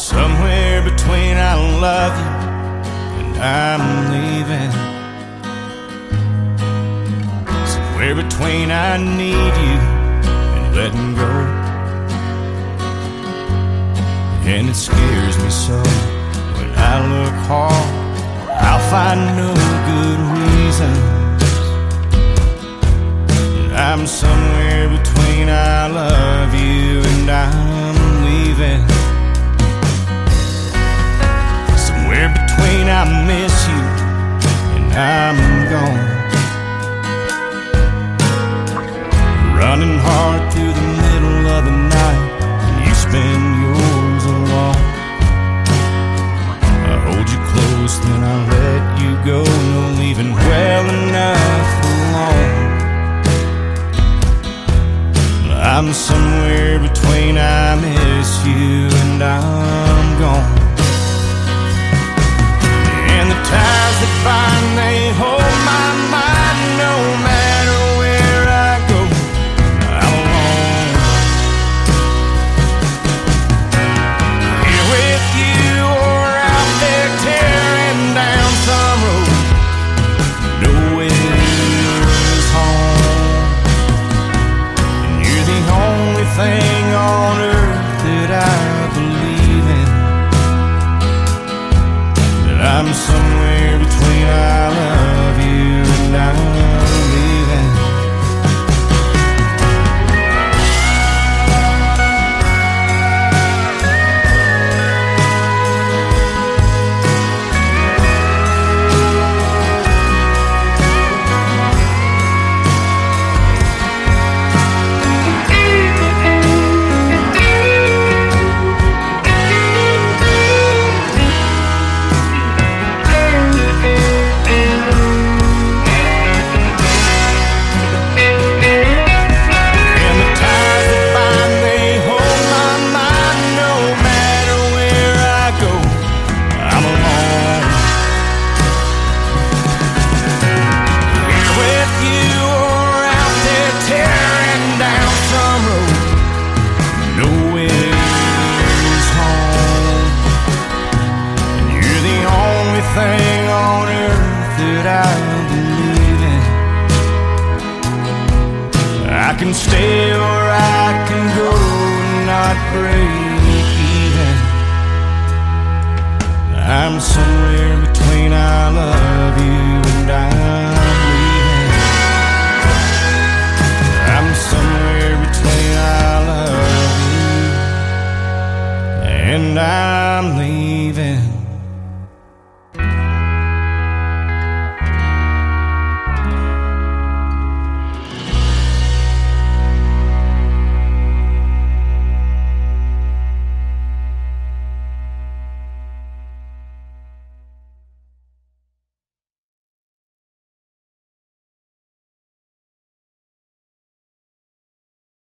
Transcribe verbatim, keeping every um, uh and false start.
somewhere between I love you and I'm leaving. Somewhere between I need you and letting go. And it scares me so when I look hard, I'll find no good reasons. And I'm somewhere between I love you and I'm leaving. Somewhere between I miss you and I'm gone. Running hard through the middle of the night and you spend yours alone. I hold you close, then I let you go. No leaving well enough alone. I'm somewhere between I miss you and I'm gone. And the ties that bind, they hold my mind. No matter where I go, I'm alone. Here with you or out there tearing down some road. Nowhere is home. And you're the only thing on earth that I believe in. That I'm somewhere between I love you and I'm leaving. Thing on earth that I believe in. I can stay or I can go and not break even. I'm somewhere between I love you and I'm leaving. I'm somewhere between I love you and I